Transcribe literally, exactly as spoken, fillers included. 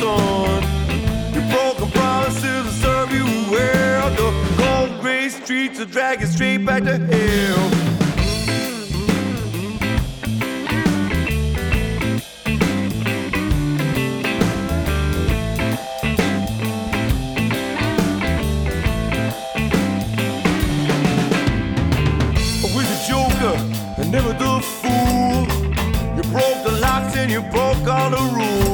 son. Your broken promises will serve you well. The cold gray streets will drag you straight back to hell. And never the fool. You broke the locks and you broke all the rules.